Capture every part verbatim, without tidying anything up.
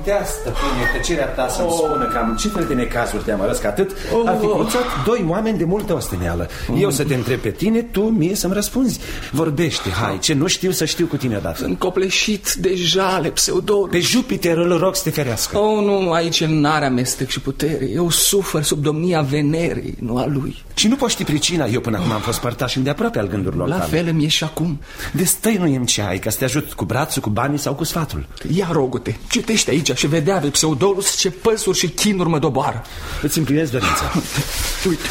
putea, stăpâne, tăcerea ta să-mi oh. spună cam ce fel de necazuri te-am arăs, că atât oh. ar fi cruțat doi oameni de multă osteneală. oh. Eu să te întreb pe tine, tu mie să-mi răspunzi. Vorbește, hai, ce nu știu să știu cu tine odată. Sunt copleșit de jale, Pseudolus. Pe Jupiter îl rog să te ferească. Oh, nu, aici el n-are amestec și putere. Eu sufăr sub domnia Venerei, nu a lui. Și nu poți ști pricina. Eu până acum am fost părtaș îndeaproape al gândurilor La tale. fel îmi e și acum. Destăinuiem ce ai, ca să te ajut cu brațul, cu banii sau cu sfatul. Ia, rogute, citește aici și vedea de Pseudolus ce păsuri și chinuri mă doboară. Îți împlinesc dorința. Uite.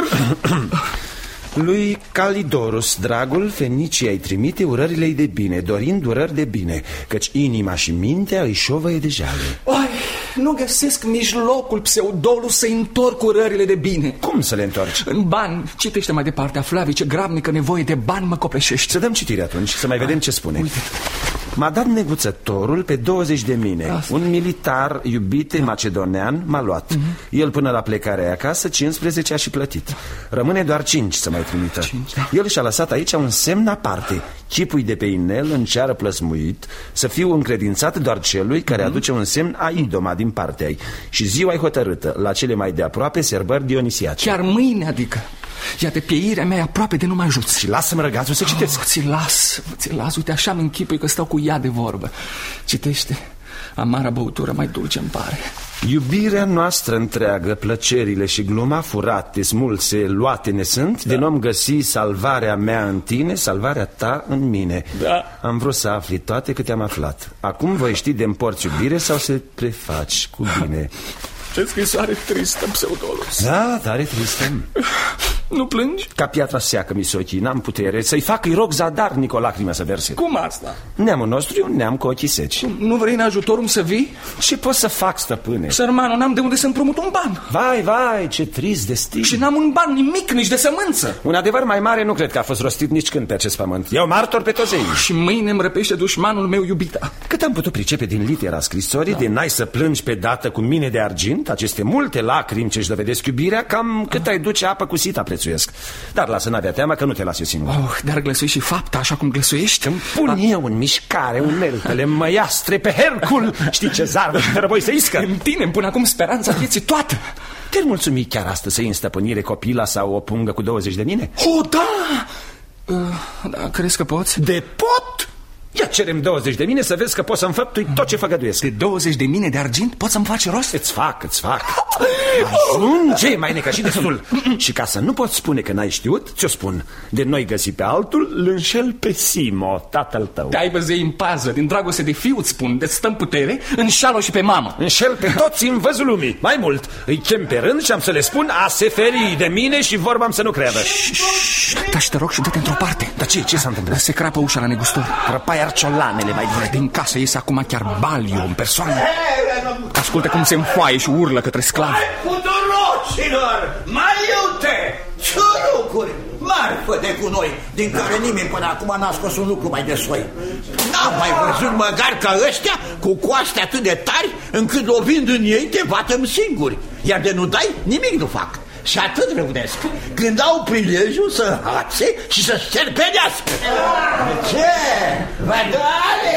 Lui Calidorus, dragul, Fenicia îi trimite urările de bine, dorind urări de bine, căci inima și mintea îi șovăie de jale. Ai, nu găsesc mijlocul, Pseudolus, să-i întorc urările de bine. Cum să le întorci? În bani. Citește mai departe, Flavii, ce grabnică nevoie de bani mă copleșește. Să dăm citire atunci, să mai vedem ce spune. Uite. M-a dat neguțătorul pe douăzeci de mine. Asta. Un militar iubite da. macedonean m-a luat. uh-huh. El până la plecarea acasă cincisprezece a și plătit. Rămâne doar cinci să mai trimită. cinci, da. El și-a lăsat aici un semn aparte. Chipul de pe inel în ceară plăsmuit, să fiu încredințat doar celui care uh-huh. aduce un semn a idoma din partea ei. Și ziua-i hotărâtă, la cele mai de aproape sărbări dionisiace. Chiar mâine, adică. Ia de pieirea mea aproape de nu mă ajuți. Și lasă-mă răgazul să citesc. oh, Ți las, ți las, uite așa mi închipui că stau cu ea de vorbă. Citește, amara băutură mai dulce îmi pare. Iubirea noastră întreagă, plăcerile și gluma furate, smulse, luate ne sunt. Da. De n-om găsi salvarea mea în tine, salvarea ta în mine. Da. Am vrut să afli toate câte am aflat. Acum voi ști de împorți iubire sau să prefaci cu bine. Ce scrisoare tristă, Pseudolus. Da, tare tristă. Nu plângi? Ca piatra seacă mi ochii, n-am putere să-i fac, îi rog zadarnic o lacrimă să verse. Cum asta? Neamul nostru e un neam cu ochii seci. Nu vrei în ajutorul să vii? Ce pot să fac, stăpâne? Sărmanul, n-am de unde să împrumut un ban. Vai, vai, ce trist destin. Și n-am un ban nimic, nici de sămânță. Un adevăr mai mare nu cred că a fost rostit nici când pe acest pământ. Eu martor pe toți ei. Și mâine îmi răpește dușmanul meu iubita. Cât am putut pricepe din litera scrisorii, da. De n-ai să plângi pe dată cu mine de argint, aceste multe lacrimi ce-și dovedesc iubirea, cam cât ai duce apă cu sita prețuiesc. Dar lasă, n-avea teamă că nu te las eu singur. Oh, dar glăsui și fapta așa cum glăsuiești. Îmi pun A... eu în mișcare uneltele măiastre pe Hercul. Știi ce zarvă și răboi să iscă. În tine îmi pun acum speranța vieții toată. Te-ar mulțumi chiar astăzi să iei în stăpânire copila sau o pungă cu douăzeci de mine? Oh, da! Uh, da, crezi că poți? De pot? Ia cerem douăzeci de mine să vezi că poți să înfăptui tot ce făgăduiesc. De douăzeci de mine de argint poți să-mi faci rost? Îți fac, îți fac. Ajunge, mai necășit destul. Și ca să nu poți spune că n-ai știut, ți-o spun. De noi găsi pe altul, l-înșel pe Simo, tatăl tău. Te aibă zei în pază, din dragoste de fiu îți spun, de stăm putere, înșală și pe mamă. Înșel pe toți în văzul lumii. Mai mult, îi chem pe rând și am să le spun a se feri de mine și vorba am să nu creadă. Taci, te rog, și dă-te într-o parte. Dar ce, ce s-a întâmplat? Se crapă ușa la negustor. Crăpai arciolanele mai dure. Din casă iese acum chiar Baliu în persoană. Ascultă cum se înfoaie și urlă către sclavi. Pudoroșilor, mai iute, ciurucuri, marfă de cu noi, din care nimeni până acum n-a scos un lucru mai de soi. N-am mai văzut măcar ca ăștia cu coaste atât de tari încât lovind în ei te batăm singuri. Iar de nu dai, nimic nu fac. Și atât răunesc când au prilejul să hațe și să șterpedească. Ce? Vădare?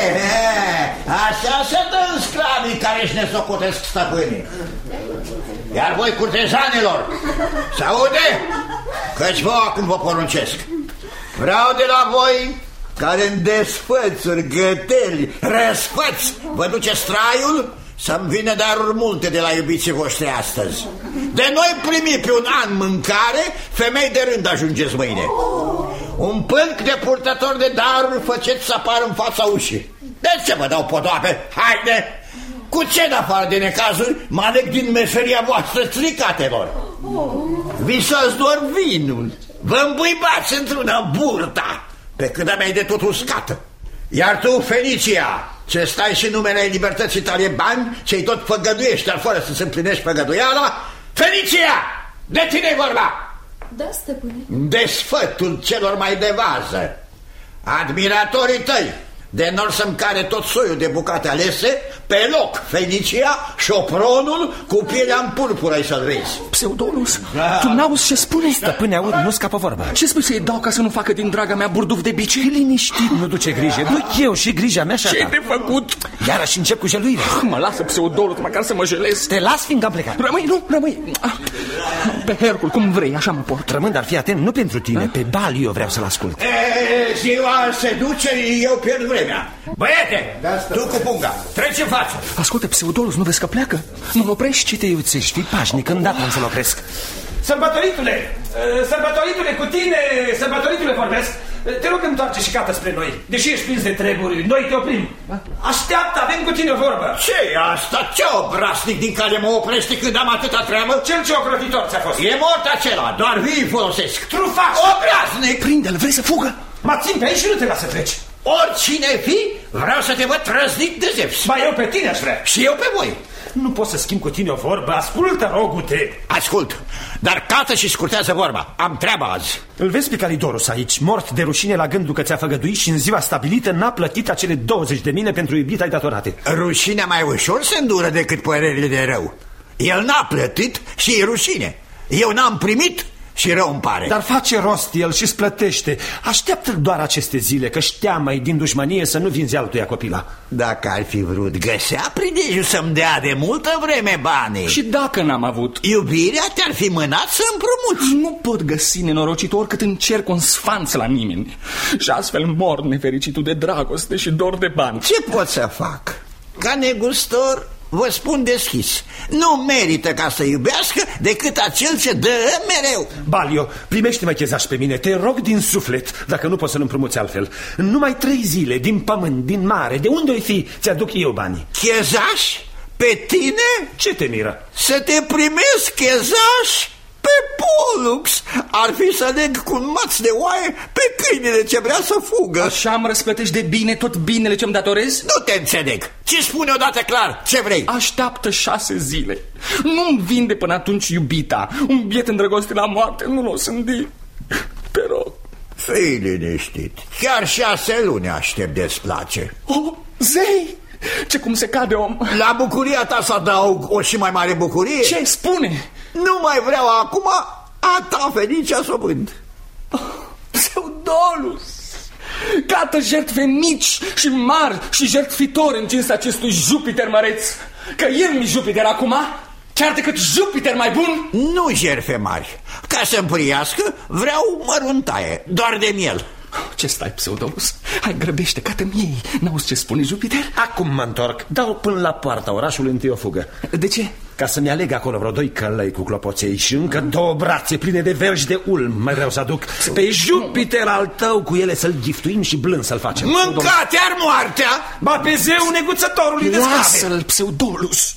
Așa se dă în sclavii care își ne socotesc stăpânii. Iar voi, curtezanilor, se aude? Căci vă acum vă poruncesc. Vreau de la voi care în desfățuri, găteli, răsfăți vă duceți traiul, să-mi vină daruri multe de la iubiții voștri astăzi. De noi primi pe un an mâncare, femei de rând ajungeți mâine. Un pâlc de purtător de daruri făceți să apară în fața ușii. De ce vă dau podoape? Haide! Cu ce în afară de necazuri mă aleg din meseria voastră stricatelor? Visați doar vinul. Vă îmbuibați într-una burta, pe cât a mea de tot uscată. Iar tu, Fenicia, ce stai și numele libertății tale bani, ce-i tot făgăduiești, dar fără să se împlinești făgăduiala, Fenicia, de tine-i vorba. Da, stăpâne. De sfătul celor mai de vază. Admiratorii tăi de nor să-mi care tot soiul de bucate alese, pe loc Fenicia, șopronul cu pielea în purpură să-l vezi. Pseudolus, da. Tu n-auzi ce spune? Stăpâne, aud, nu scapă vorba. Ce spui, să-i dau ca să nu facă din draga mea burduf de bice? Liniștit, nu duce grijă, duc eu și grija mea și a ta. Ce-ai de făcut? Iarăși încep cu jeluire. Mă lasă, Pseudolus, măcar să mă jelez. Te las, fiindcă am plecat. Rămâi, nu, rămâi. Pe Hercul, cum vrei, așa mă port. Rămân, dar fii atent, nu pentru tine, pe Balio vreau să-l ascult. E, ziua se duce, eu pierd vremea. Băiete, tu cu punga, treci în față. Ascultă, Pseudolus, nu vezi că pleacă? Nu-l oprești? Ce te iuțești, fii pașnic, îndată am să-l opresc. Sărbătoritule, sărbătoritule, cu tine, sărbătoritule vorbesc. Te rog, întoarce și cată spre noi. Deși ești prins de treburi, noi te oprim. Așteaptă, avem cu tine o vorbă. Ce e asta? Ce obraznic din care mă oprește când am atâta treabă? Cel ce ocrotitor ți-a fost. E mort acela, doar vii folosesc. Trufaș! Obraznic! Prinde-l, vrei să fugă? Mă țin pe aici și nu te las să treci. Oricine fi, vreau să te văd trăznit de zeps. Ba, eu pe tine aș vrea. Și eu pe voi. Nu pot să schimb cu tine o vorbă, ascultă, rogu-te. Ascult, dar cată și scurtează vorba. Am treaba azi. Îl vezi pe Calidorus aici, mort de rușine la gândul că ți-a făgăduit și în ziua stabilită n-a plătit acele douăzeci de mine pentru iubita-i datorate. Rușinea mai ușor se îndură decât părerile de rău. El n-a plătit și e rușine. Eu n-am primit și rău îmi pare. Dar face rost el și-ți plătește. Așteaptă-l doar aceste zile, că șteamă-i din dușmănie să nu vinzi altuia copila. Dacă ar fi vrut, găsea prilejul să-mi dea de multă vreme banii. Și dacă n-am avut? Iubirea te-ar fi mânat să împrumuți. Nu pot găsi, nenorocitor, cât încerc un sfanț la nimeni. Și astfel mor nefericitul de dragoste și dor de bani. Ce pot să fac? Ca negustor, vă spun deschis, nu merită ca să iubească decât acel ce dă mereu. Balio, primește-mă chezaș pe mine, te rog din suflet, dacă nu poți să-l împrumuți altfel. În numai trei zile, din pământ, din mare, de unde o fi, ți-aduc eu banii. Chezaș? Pe tine? Ce te miră? Să te primesc chezaș? Pe Pollux ar fi să leg cu un maț de oaie pe câinele ce vrea să fugă. Așa îmi răsplătești de bine tot binele ce-mi datorezi? Nu te înțeleg. Ce spune odată clar? Ce vrei? Așteaptă șase zile. Nu-mi vinde până atunci iubita. Un biet îndrăgostit la moarte nu l-o sândi. Te rog. Fii liniștit. Chiar șase luni aștept de-ți place. Oh, zei! Ce cum se cade om. La bucuria ta să adaug o și mai mare bucurie? Ce spune? Nu mai vreau acum a ta Fenicia să o vând. Oh, Pseudolus! Cată jertfe mici și mari și jertfitori în cinstea acestui Jupiter măreț. Că el mi Jupiter acum, chiar decât Jupiter mai bun. Nu jertfe mari. Ca să-mi priască, vreau măruntaie, doar de miel. Ce stai, Pseudolus? Hai, grăbește, cată-mi ei. N-auzi ce spune Jupiter? Acum mă întorc, dau până la poarta orașului întâi o fugă. De ce? Ca să-mi aleg acolo vreo doi călăi cu clopoței și încă două brațe pline de vergi de ulm mai vreau să aduc. Pe Jupiter al tău cu ele să-l giftuim și blând să-l facem. Mânca-te-ar moartea! Ba pe zeu neguțătorului de scave! Lasă-l, Pseudolus!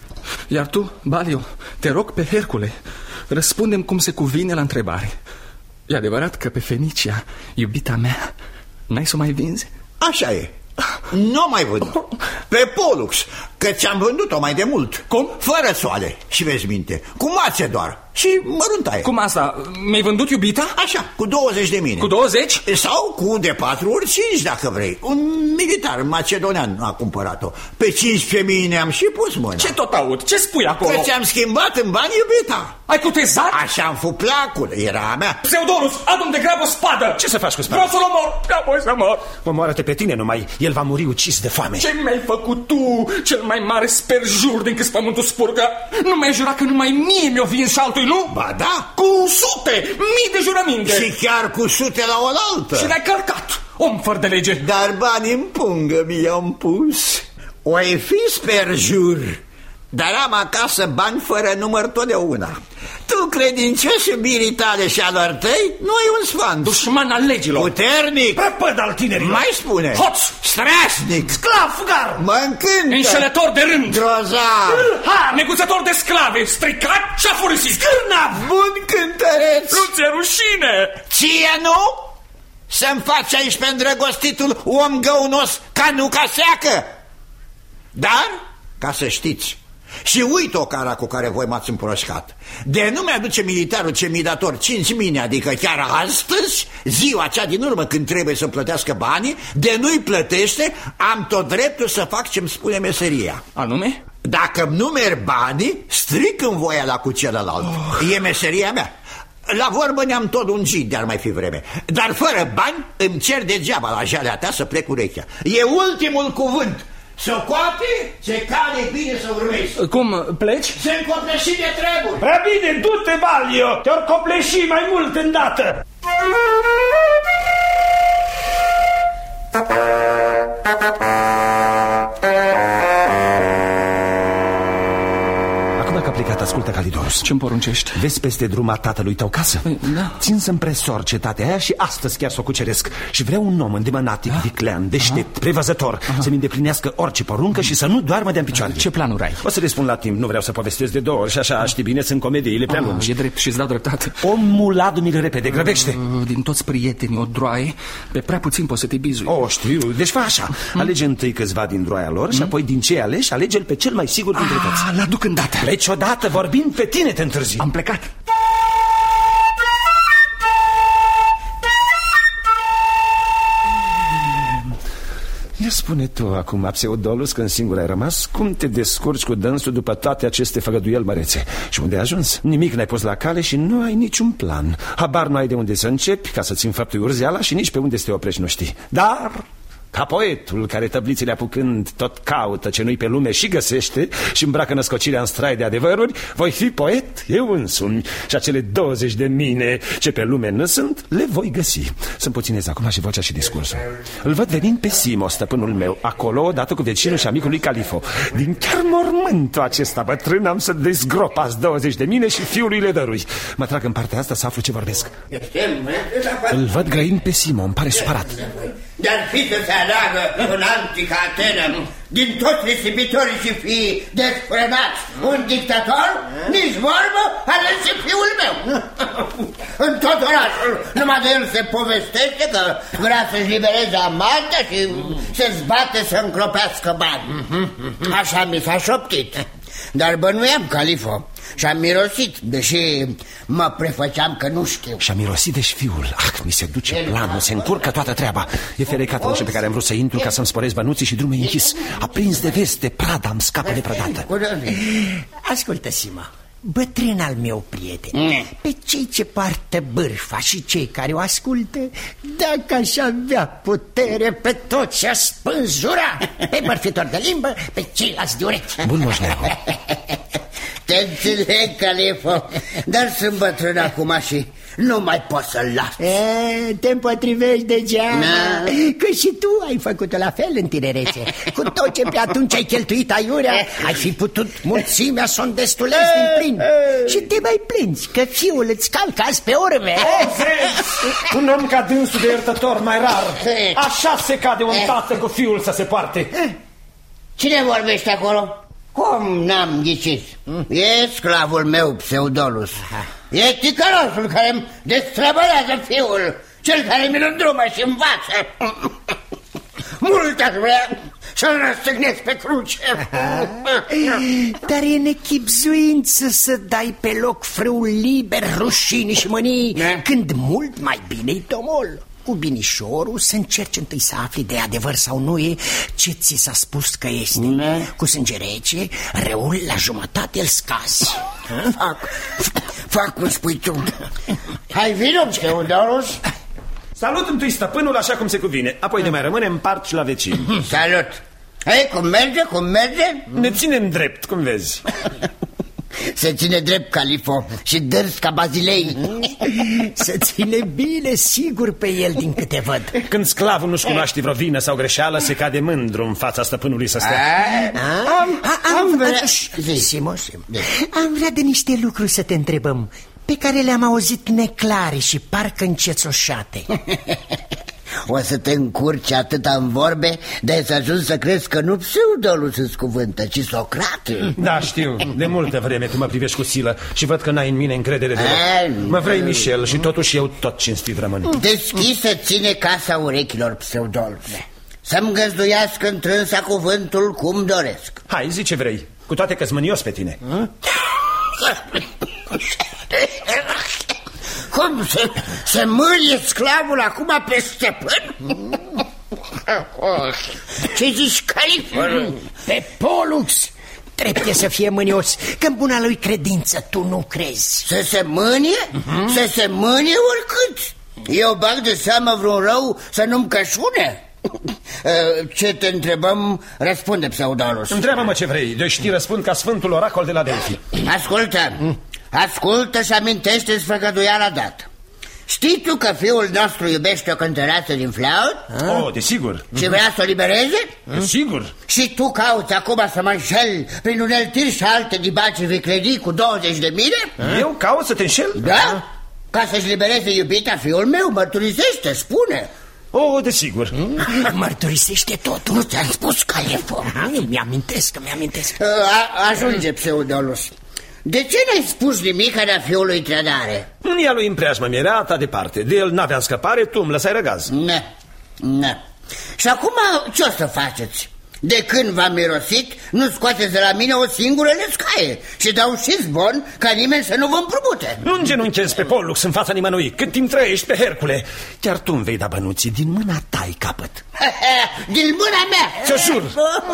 Iar tu, Balio, te rog pe Hercule, răspundem cum se cuvine la întrebare. E adevărat că pe Fenicia, iubita mea, n-ai să o mai vinzi? Așa e. Nu mai vând. Pe Pollux, că ți-am vândut-o mai de mult. Cum? Fără soale, și vezi minte. Cu mațe doar și măruntaie. Cum asta? Mi-ai vândut iubita? Așa, cu douăzeci de mine. Cu douăzeci? Sau cu de patru ori cinci, dacă vrei. Un militar macedonean a cumpărat-o. Pe cincisprezece mii am și pus mâna. Ce tot aud? Ce spui acolo? Că ți-am schimbat în bani iubita. Ai cutezat? Așa-mi fu placul, era a mea. Pseudolus, adu-mi de grabă o spadă. Ce să faci cu spada? Vreau să-l omor, apoi să mor. Omoară-te pe tine numai, el va muri ucis de foame. Ce mi-ai făcut tu, cel mai mare sperjur din cât pământul spurgă? Nu mi-ai jurat că numai mie mi-o vin și altui, nu? Ba da. Cu sute, mii de jurăminte. Și chiar cu sute la oaltă. Și ne-ai călcat, om fără de lege. Dar banii în pungă mi-am pus. O-i fi sperjur, dar am acasă bani fără număr totdeauna. Tu, credincios iubirii tale și alor tăi, nu ai un sfant. Dușman al legilor. Puternic. Prăpăd al tinerilor. Mai spune. Hoț. Strașnic. Sclav, fugar. Mă încântă. Înșelător de rând. Grozav. Ha, neguțător de sclave, stricat și afurisit. Scârnav. Bun cântăreț. Nu ți-e rușine? Ție nu? Să-mi faci aici pe îndrăgostitul om găunos ca nu ca seacă. Dar, ca să știți, Și uit o cara cu care voi m-ați împroșcat. De nu mi-aduce militarul ce mi-a dator cinci mii, adică chiar astăzi, ziua cea din urmă când trebuie să plătească banii, de nu-i plătește, am tot dreptul să fac ce-mi spune meseria. Anume? Dacă nu merg banii, stric în voia la cu celălalt. Oh. E meseria mea. La vorbă ne-am tot ungit de-ar mai fi vreme. Dar fără bani îmi cer degeaba la jalea ta să plec urechea. E ultimul cuvânt. Socoate ce cale bine să urmezi. Cum, pleci? Se-mi copleși de treburi. Prea bine, du-te, Valio, te-or copleși mai mult îndată. Acum că a plecat, ascultă, Calidorus. Ce-mi poruncești? Vezi peste druma tatălui tău casă? Da. Țin să-mi presor cetatea aia și astăzi chiar să o cuceresc. Și vreau un om îndemânatic, viclean, deștept, prevăzător, să-mi îndeplinească orice poruncă și să nu doarmă de-a picioare. Ce planuri ai? O să răspund la timp, nu vreau să povestesc de două ori și așa, știi bine, sunt comediile prea lungi. E drept și îți dau dreptate. Omul adu-mi-l repede, grăbește. Din toți prietenii o droaie, pe prea puțin poți să te bizui. O, știu, deci fă așa. Alege întâi câțiva din droaia lor și apoi din cei aleși, alege-l pe cel mai sigur dintre toți. L-aduc îndată. Pleci odată, vorbind pe tine te întârzi. Am plecat. Ia spune tu acum, Pseudolus, când singur ai rămas, cum te descurci cu dânsul după toate aceste făgăduieli mărețe? Și unde ai ajuns? Nimic n-ai pus la cale și nu ai niciun plan. Habar nu ai de unde să începi ca să-ți înfăptui urzeala și nici pe unde să te oprești nu știi. Dar... ca poetul care tăblițele apucând tot caută ce nu-i pe lume și găsește și îmbracă născocirea în strai de adevăruri, voi fi poet eu însumi și acele douăzeci de mine ce pe lume nu sunt, le voi găsi. Să-mi puținez acum și vocea și discursul. Îl văd venind pe Simo, stăpânul meu, acolo odată cu vecinul și amicul lui Califo. Din chiar mormântul acesta bătrân am să dezgropați douăzeci de mine și fiului le dărui. Mă trag în partea asta să aflu ce vorbesc. Îl văd grăind pe Simo, îmi pare supărat. De-ar fi să se aleagă în antica Atenă din toți risipitorii și fii desfrânați un dictator, nici vorbă, ales și fiul meu. În tot orașul numai de el se povestește că vrea să-și libereze amanta și se-ți bate să încropească bani. Așa mi s-a șoptit. Dar bănuiam, Califo, și-am mirosit, deși mă prefăceam că nu știu. Și-a mirosit deși fiul. Ah, mi se duce planul, se încurcă toată treaba. E ferecată ușa pe care am vrut să intru ca să-mi sporesc bănuții și drumul e închis. A prins de veste, prada îmi scapă de prădată. Ascultă, Sima, bătrân al meu prieten, pe cei ce poartă bârfa și cei care o ascultă, dacă aș avea putere pe tot ce-a spânzura, pe bărfitor de limbă, pe ceilalți de urechi. Bun moșneagă. Te înțeleg, Califo, dar sunt bătrân acum și nu mai pot să-l las. E, te împotrivești degeaba, da. Că și tu ai făcut-o la fel în tinerețe. Cu tot ce pe atunci ai cheltuit aiurea, ai fi putut mulțimea să o îndestulezi din plin. Și te mai plângi că fiul îți calcă azi pe urme. Un om ca dânsul de iertător mai rar. Așa se cade un tată cu fiul să se poarte. Cine vorbește acolo? Cum n-am ghicit? E sclavul meu, Pseudolus. E ticălosul care îmi destrăbălează fiul, cel care mi-l îndrumă și învață. Mult aș vrea să-l răstignesc pe cruce. Dar e nechipzuință să dai pe loc frâul liber rușinii și mânii, când mult mai bine-i tomol. Cu binișorul să încerci întâi să afli de adevăr sau nu e ce ți s-a spus că este. Ne? Cu sânge rece, răul la jumătate îl scazi. Fac, fac cum spui tu. Hai, vino, Pseudolus. Salut întâi stăpânul așa cum se cuvine, apoi de mai rămâne împarci la vecini. Salut. Hei, cum merge, cum merge? Ne ținem drept, cum vezi. Se ține drept, Califo, și dârs ca bazilei. Se ține bine, sigur, pe el, din câte văd. Când sclavul nu-și cunoaște vreo vină sau greșeală, se cade mândru în fața stăpânului să stea. Am, am vrea Simo, am vrea de niște lucruri să te întrebăm, pe care le-am auzit neclare și parcă încețoșate. O să te încurci atâta în vorbe de să ajungi să crezi că nu Pseudolus îți cuvântă, ci Socrate. Da, știu, de multă vreme tu mă privești cu silă și văd că n-ai în mine încredere deloc. Mă vrei, Michel, și totuși eu tot cinstit rămân. Deschisă ține casa urechilor, Pseudolus. Să-mi găzduiască întrânsa cuvântul cum doresc. Hai, zi ce vrei. cu toate că-s mânios pe tine. Cum se, se mârie sclavul acum pe stăpân? Ce zici, Califă? Pe Pollux trebuie să fie mânios, că în buna lui credință tu nu crezi. Să se mânie? Uh-huh. Să se mânie oricât. Eu bag de seamă vreun rău să nu-mi cășune? Ce te întrebăm, răspunde, Pseudolus. Întreabă-mă ce vrei, de știi răspund ca Sfântul Oracol de la Delphi. Ascultă, ascultă și amintește-ți făgăduiala dată. Știi tu că fiul nostru iubește o cântăreață din Flaut? Oh, desigur. Și vrea să o libereze? Desigur. Și tu cauți acum să mă înșel prin uneltiri și alte dibaci viclenii cu douăzeci de mile? Eu caut să te înșel? Da? Ca să-și libereze iubita fiul meu, mărturisește, spune. Oh, desigur. Mărturisește totul. Nu ți-am spus, Califă? Mi-amintesc, mi-amintesc. Ajunge, Pseudolus. De ce n-ai spus nimic de fiului trădare? Ea lui în preajmă mi-era ta departe. De el n-aveam scăpare, tu îmi lăsai răgaz. Ne, ne. Și acum ce o să faceți? De când v-am mirosit, nu scoateți de la mine o singură lescaie și dau și zvon ca nimeni să nu vă împrumute. Nu îngenunchezi pe Pollux în fața nimănui. Cât timp trăiești pe Hercule, chiar tu îmi vei da bănuții. Din mâna ta ai capăt. Din mâna mea? Ți-o jur.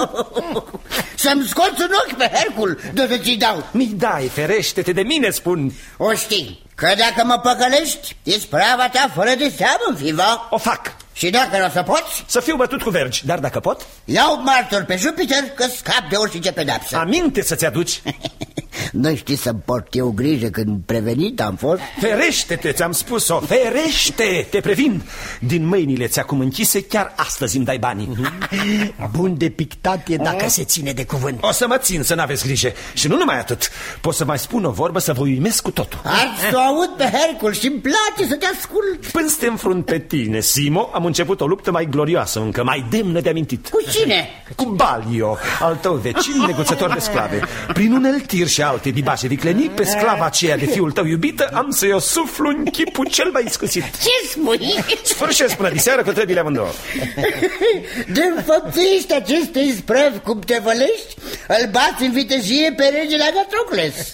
Să-mi scoți un ochi pe Hercul de să ți dau. Mi dai, ferește-te de mine, spun. O știi, că dacă mă păcălești, e sprava ta fără de seamă, fiva. O fac. Și dacă nu o să poți? Să fiu bătut cu vergi, dar dacă pot? Iau martor pe Jupiter că scap de orice pedapsă. Aminte să-ți aduci. Nu știi să-mi port eu grijă când prevenit am fost? Ferește-te, ți-am spus-o, ferește, te previn. Din mâinile ți acum închise, chiar astăzi îmi dai banii. Bun de pictat e dacă se ține de cuvânt. O să mă țin, să n-aveți grijă. Și nu numai atât, pot să mai spun o vorbă să vă uimesc cu totul. Azi să aud pe Hercul și-mi place să te ascult. Până să te înfrunt pe tine, Simo, am început o luptă mai glorioasă încă, mai demnă de amintit. Cu cine? Cu Balio, al tău vecin, negoțător de sclave. Prin uneltiri și alte dibașe viclenii, pe sclava aceea de fiul tău iubită, am să-i o suflu în chipul cel mai iscusit. Ce spui? Sfârșesc până diseară că trebuie amândouă. De înfăptuiești aceste isprăvi cum te vălești, îl bați în vitejie pe regele Agatrocles.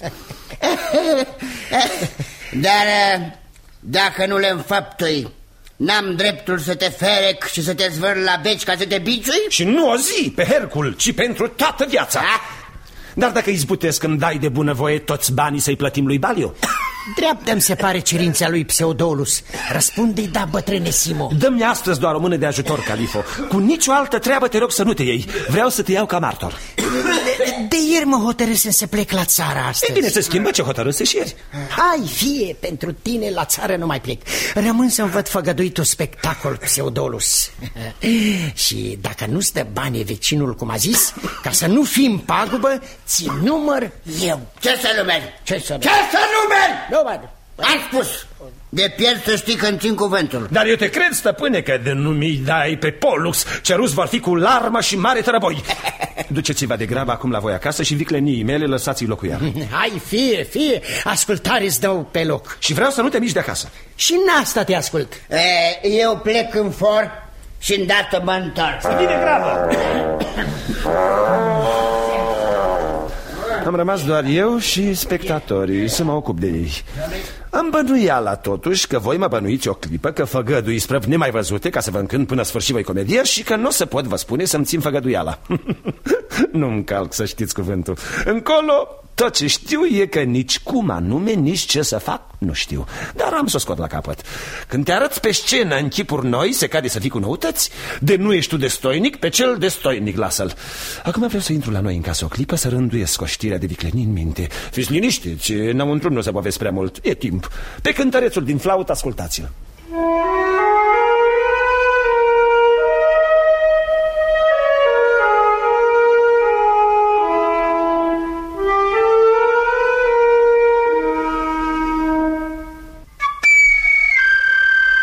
Dar dacă nu le înfăptui, n-am dreptul să te ferec și să te zvârl la beci ca să te biciui? Și nu o zi pe Hercul, ci pentru toată viața. Da? Dar dacă izbutesc îmi dai de bunăvoie toți banii să-i plătim lui Balio? Dreaptă-mi se pare cerința lui Pseudolus. Răspunde-i, da, bătrâne Simo. Dă-mi astăzi doar o mână de ajutor, Califo. Cu nicio altă treabă te rog să nu te iei. Vreau să te iau ca martor. De ieri mă hotărâsem să plec la țară astăzi. E bine, se schimbă ce hotărâse și ieri. Hai, fie, pentru tine la țară nu mai plec. Rămân să-mi văd făgăduitul spectacol, Pseudolus. Și dacă nu-ți dă banii vecinul, cum a zis, ca să nu fim pagubă, ți număr eu. Ce să numeri? Ce să Ce să numeri? Nu, mă. Am spus. De pierd să știi că-mi țin cuvântul. Dar eu te cred, stăpâne, că de nu mi dai pe Pollux, ceruți vor fi cu larmă și mare tărăboi. Duceți-vă de grabă acum la voi acasă și viclenii mele lăsați-i locul ea. Hai, fie, fie, ascultare îți dau pe loc. Și vreau să nu te miști de acasă. Și în asta te ascult. E, eu plec în for și îndată mă întorc. Să vii de grabă. Am rămas doar eu și spectatorii să mă ocup de ei. Am bănuiala totuși că voi mă bănuiți o clipă că făgădui sprăvi nemai văzute ca să vă încânt până sfârșit voi comedia și că nu o să pot, vă spune, să-mi țin făgăduiala. Nu-mi calc să știți cuvântul. Încolo tot ce știu e că nici cum anume, nici ce să fac, nu știu. Dar am să o scot la capăt. Când te arăți pe scenă în chipuri noi, se cade să fii cu noutăți. De nu ești tu destoinic, pe cel destoinic lasă-l. Acum vreau să intru la noi în casă o clipă, să rânduiesc o știre de viclenii în minte. Fiți liniștiți, înăuntru nu se povesc prea mult. E timp. Pe cântărețul din flaut, ascultați-l.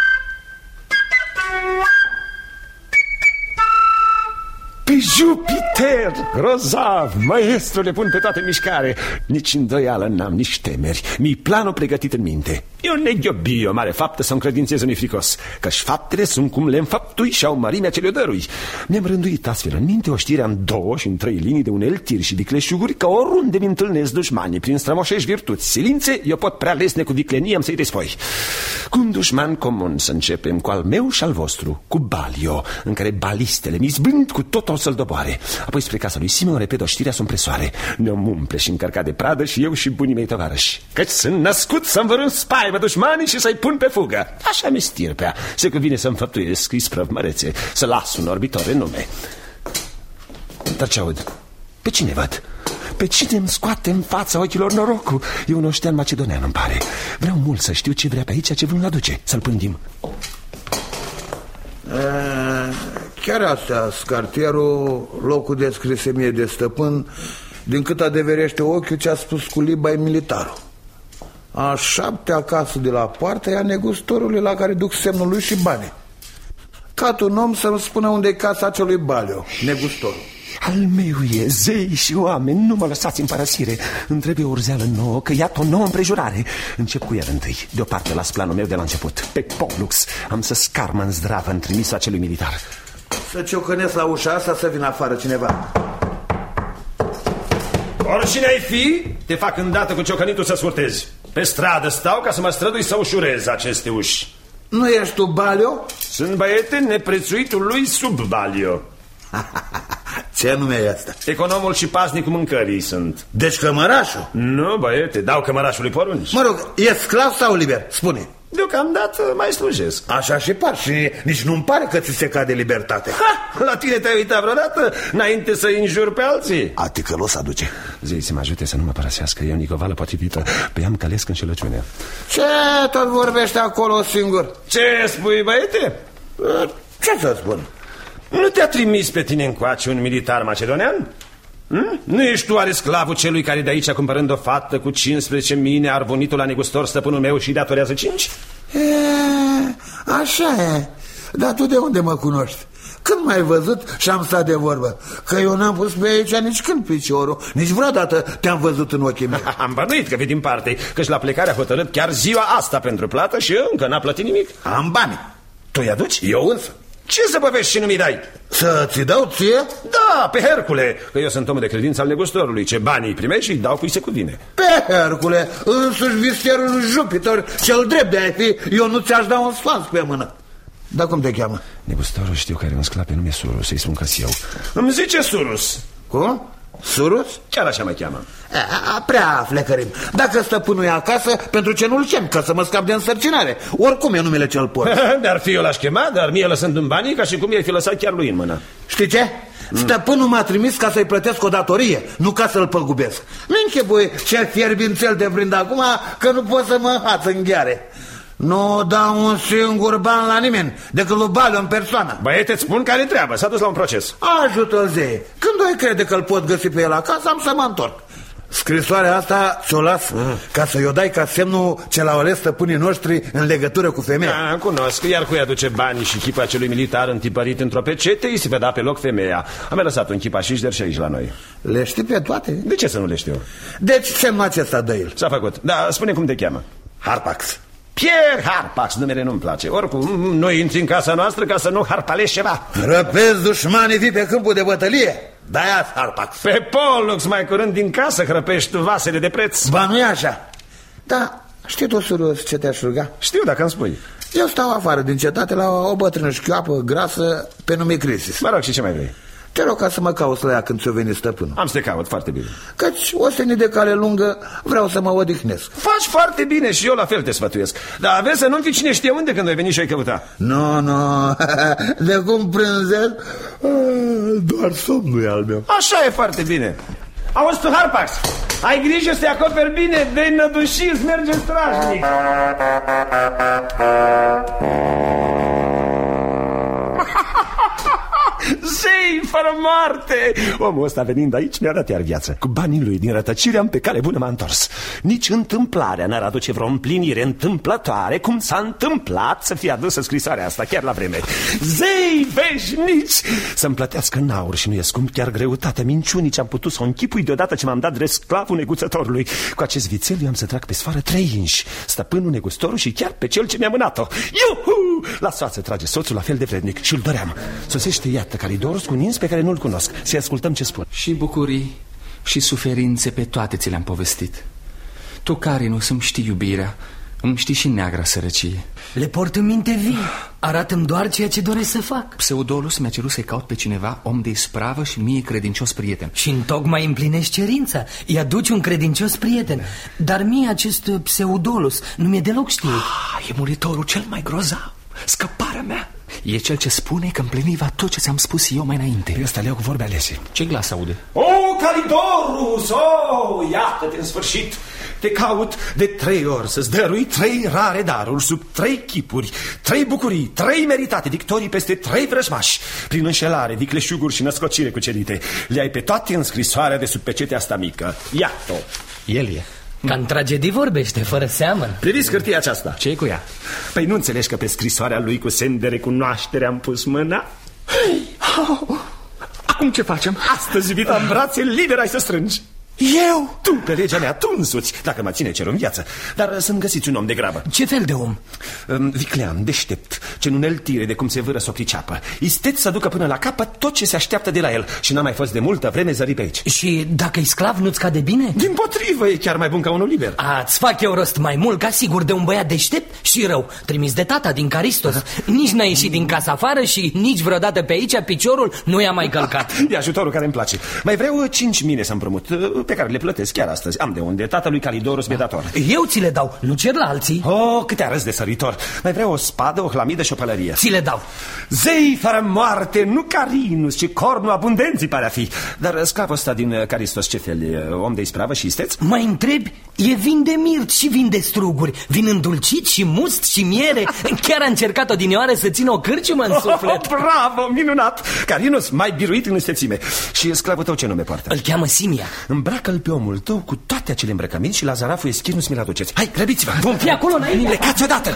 Jupiter! Mister, grozav, maestru, le pun pe toate mișcare. Nici îndoială n-am, nici temeri. Mi-i planul pregătit în minte. E un neghiobie, o mare faptă să încredințez unui fricos, căci faptele sunt cum le înfăptui și au mărimea ce le dărui. Mi-am rânduit astfel în minte oștirea în două și în trei linii de uneltiri și vicleșuguri, că oriunde mi întâlnesc dușmanii prin strămoșești virtuți, silințe, eu pot prea lesne cu viclenie am să-i despoi. Cu un dușman comun să începem, cu al meu și al vostru, cu Balio, în care balistele mi zbând cu tot o să-l doboare. Apoi spre casa lui Simeon repede oștirea sunt presoare. Ne-om umple și încărcat de pradă și eu și bunii mei tovarăși, căci sunt născut să-mi vărâm spaimă dușmanii și să-i pun pe fugă. Așa mi stirpea. Se cuvine să-mi făptuiesc isprăv mărețe, să las un orbitor în nume. Dar ce aud? Pe cine văd? Pe cine îmi scoate în fața ochilor norocul? E un oștean macedonean, îmi pare. Vreau mult să știu ce vrea pe aici, ce vreun aduce. Să-l pândim. Chiar asta, scartierul, locul de scrisemie de stăpân, din cât adeverește ochiul ce a spus cu liba e militarul. A șaptea casă de la poartă e a negustorului la care duc semnul lui și bani. Cat un om să-mi spună unde e casa acelui Balio, negustorul. Al meu e, zei și oameni, nu mă lăsați în părăsire. Îmi trebuie o urzeală nouă, că iată o nouă împrejurare. Încep cu el întâi. Deoparte las planul meu de la început. Pe Pollux am să scarmă în zdravă în trimisul acelui militar. Să ciocănesc la ușa asta să vină afară cineva. Oricine ai fi, te fac îndată cu ciocănitul să scurtezi. Pe stradă stau ca să mă strădui să ușurez aceste uși. Nu ești tu Balio? Sunt băiete neprețuitul lui sub Balio. Ce nume e asta? Economul și paznicul mâncării sunt. Deci cămărașul? Nu, băiete, dau cămărașului porunci. Mă rog, e sclav sau liber? Spune. Deocamdată mai slujesc. Așa și par și nici nu-mi pare că ți se cade libertate. Ha! La tine te-ai uitat vreodată înainte să injuri pe alții? A ticălos aduce. Zei să mă ajute să nu mă părăsească. Eu nicovală potrivită. Pe ea îmi călesc înșelăciunea. Ce tot vorbește acolo singur? Ce spui, băiete? Ce să spun? Nu te-a trimis pe tine încoace un militar macedonean? Hm? Nu ești tu oare sclavul celui care de aici, cumpărând o fată cu cincisprezece mine, a arvonit-o la negustor stăpânul meu și îi datorează cinci? E, așa e. Dar tu de unde mă cunoști? Când m-ai văzut și am stat de vorbă? Că eu n-am pus pe aici nici când piciorul, nici vreodată te-am văzut în ochii mei. Am bănuit că vii din parte, căci la plecare a hotărât chiar ziua asta pentru plată și încă n-a plătit nimic. Am bani. Tu îi aduci? Eu însă. Ce să băvești și nu mi dai? Să ți dau ție? Da, pe Hercule, că eu sunt omul de credință al negustorului. Ce banii îi primești și îi dau cui se cuvine. Pe Hercule, însuși visterul Jupiter, cel drept de-ai fi, eu nu ți-aș da un sfans pe mână. Dar cum te cheamă? Negustorul știu că are un sclap pe nume Surus, să-i spun că-s eu. Îmi zice Surus. Cum? Surus? Chiar așa mă cheamă. A, a, prea flecărim. Dacă stăpânul e acasă, pentru ce nu-l chem? Ca să mă scap de însărcinare. Oricum e numele cel port. Dar fi eu l-aș chema, dar mie lăsând-mi banii, ca și cum i-ai fi lăsat chiar lui în mână. Știi ce? Mm. Stăpânul m-a trimis ca să-i plătesc o datorie, nu ca să-l păgubesc. Mi-nchipui ce fierbințel te prind acum, că nu pot să mă haț în gheare. Nu dau un singur ban la nimeni, decât lui Balio în persoană. Băiete-ți spun care treabă, s-a dus la un proces. Ajută-l, zei. Când o crede că îl pot găsi pe el acasă, am să mă întorc. Scrisoarea asta ți-o las mm. ca să-i o dai ca semnul ce l-au ales stăpânii noștri în legătură cu femeia. Da, cunosc, iar cui aduce banii și chipul acelui militar întipărit într-o pecete, îi se vedea pe loc femeia. Am mai lăsat un chip așișder și aici la noi. Le știi pe toate? De ce să nu le știu? Deci semnul acesta dă el. S-a făcut, da, spune cum te cheamă. Harpax. Pierre Harpax, numele nu-mi place. Oricum, noi intri în casa noastră ca să nu harpalești ceva. Răpezi dușmanii vii pe câmpul de bătălie? De-aia Harpax. Pe Pollux mai curând din casă hrăpești vasele de preț. Ba, nu e așa. Da, știi tu, Surus, ce te-aș ruga? Știu, dacă îmi spui. Eu stau afară din cetate la o bătrână șchioapă grasă pe nume Crisis. Mă rog, și ce mai vrei? Te rog ca să mă cauți la ea când ți-o veni stăpânul. Am să te caut, foarte bine. Căci o senie de cale lungă vreau să mă odihnesc. Faci foarte bine și eu la fel te sfătuiesc. Dar vezi să nu-mi fi cine știe unde când ai venit și ai căuta. Nu, nu, de cum prânzesc, doar somnul e al meu. Așa e foarte bine. Auzi tu, Harpax, ai grijă să te acoperi bine, de nădușii îți merge strașnic. Zei, fă fără moarte! Omul ăsta venind aici mi-a dat iar viață. Cu banii lui din rătăcire am pe cale bună m-a întors. Nici întâmplarea n-ar aduce vreo împlinire întâmplătoare cum s-a întâmplat să fie adusă scrisoarea asta chiar la vreme. Zei veșnici! Să-mi plătească în aur și nu e scump chiar greutatea minciunii ce am putut să o închipui deodată ce m-am dat drept sclavul neguțătorului. Cu acest vițel eu am să trag pe sfoară trei inși, stăpânul, negustorul și chiar pe cel ce mi-a mânat-o. Iuhu! La soață trage soțul la fel de vrednic și îl doream. Sosește, iată, Calidorus cu un ins pe care nu-l cunosc. Să-i ascultăm ce spun. Și bucurii și suferințe pe toate ți le-am povestit. Tu, Carinus, îmi știi iubirea, îmi știi și neagra sărăcie. Le port în minte vii. Arată-mi doar ceea ce doresc să fac. Pseudolus mi-a cerut să-i caut pe cineva, om de ispravă și mie credincios prieten. Și întocmai împlinești cerința. Îi aduci un credincios prieten. Dar mie acest Pseudolus nu mi-e deloc știut. Ah, e muritorul cel mai grozav. Scăparea mea. E cel ce spune că împliniva tot ce ți-am spus eu mai înainte. Pe ăsta le-au cu vorbe alese. Ce glas aude? O, Calidorus! O, iată-te în sfârșit. Te caut de trei ori să-ți dărui trei rare daruri sub trei chipuri, trei bucurii, trei meritate victorii peste trei vrăjmași, prin înșelare, vicleșuguri și născocire cucerite. Le ai pe toate în scrisoarea de sub pecetea asta mică. Iată-o. El e. Ca în tragedii vorbește, fără seamăn. Priviți hârtia aceasta. Ce-i cu ea? Păi nu înțelegi că pe scrisoarea lui cu semn de recunoaștere am pus mâna? Hey, oh, acum ce facem? Astăzi, iubita, în brațe liber ai să strângi. Eu? Tu, pe legea mea, tu însuți, dacă mă ține cerul în viață. Dar să-mi găsiți un om de grabă. Ce fel de om? Viclean, deștept, ce nu ne-l tire de cum se vâră s o priceapă. Isteț să ducă până la capăt tot ce se așteaptă de la el. Și n-a mai fost de multă vreme zări pe aici. Și dacă e sclav, nu-ți cade bine? Dimpotrivă, e chiar mai bun ca unul liber. A-ți fac eu rost mai mult ca sigur de un băiat deștept și rău, trimis de tata din Caristos. Nici n-a ieșit din casa afară și nici vreodată pe aici piciorul nu i-a mai călcat. E ajutorul care îmi place. Mai vreau cinci mine să împrumut, pe care le plătesc chiar astăzi. Am de unde, tatălui Calidorus mi-e dator. Eu ți le dau, nu cer la alții. Oh, câte arăți de săritor. Mai vreau o spadă, o hlamidă și o pălărie. Ți le dau. Zei fără moarte, nu Carinus, ci cornul abundenții pare a fi. Dar sclavul ăsta din Caristos ce fel e? Om de ispravă și isteț? Mai întrebi? E vin de mirt și vin de struguri. Vin îndulcit și must și miere. Chiar a încercat odinioară să țină o cârciumă în suflet. Oh, bravo, minunat. Carinus, mai biruit în istețime. Și sclavul tău ce nume poartă? Îl cheamă Simia. Îmbracă-l pe omul tău cu toate acele îmbrăcăminți și la zaraful Eschinus mi-l aduceți. Hai, grăbiți-vă! Vom fi acolo înainte. Plecați odată!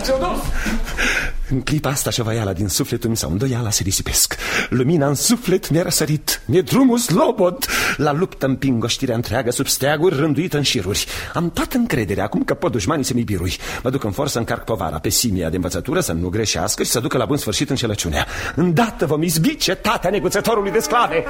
În clipa asta șovăiala din sufletul mi sau îndoiala se risipesc. Lumina în suflet mi-a răsărit. Mi-e drumul slobod. La luptă împing oștirea întreagă sub steaguri rânduită în șiruri. Am toată încrederea acum că pot dușmanii să mi birui. Mă duc în for să încarc povara pe Simia de învățătură, să nu greșească și să ducă la bun sfârșit înșelăciunea. Îndată vom izbi cetatea neguțătorului de sclave.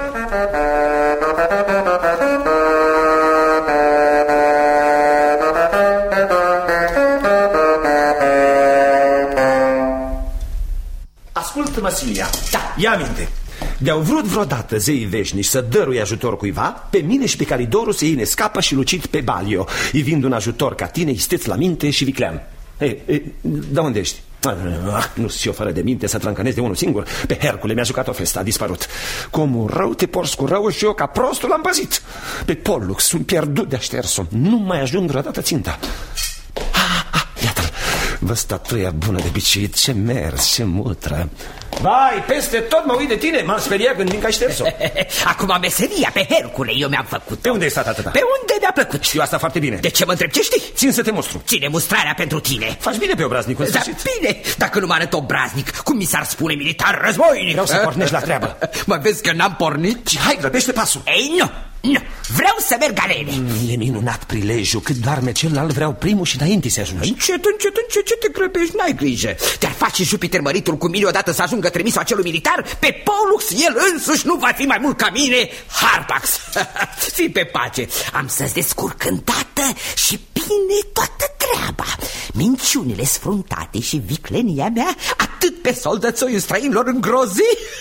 Ascultă-mă, Simia. Da. Ia aminte. De-au vrut vreodată zeii veșnici să dărui ajutor cuiva, pe mine și pe Calidorus ei ne scapă și lucit pe Balio, ivind un ajutor ca tine, isteț la minte și viclean. Ei, ei, de unde ești? Ah, nu-s eu fără de minte să trâncănesc de unul singur. Pe Hercule mi-a jucat o festă, a dispărut. Cum un rău te porți cu rău și eu ca prostul l-am păzit. Pe Pollux sunt pierdut de așters-o. Nu mai ajung vreodată ținta. Ah, ah, iată-l. Vă statuia bună de biciuit. Ce mers, ce mutră. Vai, peste tot mă uit de tine. M-am speriat gândind că ai șters-o. Acum meseria pe Hercule eu mi-am făcut. Pe unde ai stat atâta? Pe unde mi-a plăcut. Știu asta foarte bine. De ce mă întreb ce știi? Țin să te mustru. Ține mustrarea pentru tine. Faci bine pe obraznic, în sfârșit. Dar bine, dacă nu mă arăt obraznic, cum mi s-ar spune militar războinic? Vreau să pornești la treabă. Mă vezi că n-am pornit? Și hai, grăbește pasul. Ei, nu, nu, vreau să merg galene. mm, E minunat prilejul. Cât doarme celălalt vreau primul și înainte să ajungi. Încet, încet, încet, ce te grăbești, n-ai grijă. Te-ar face Jupiter măritul cu mine odată să ajungă trimisul acelui militar. Pe Pollux el însuși nu va fi mai mult ca mine, Harpax. Fii pe pace. Am să-ți descurc îndată și bine toată treaba. Minciunile sfruntate și viclenia mea atât pe soldățoiul străinilor îngrozi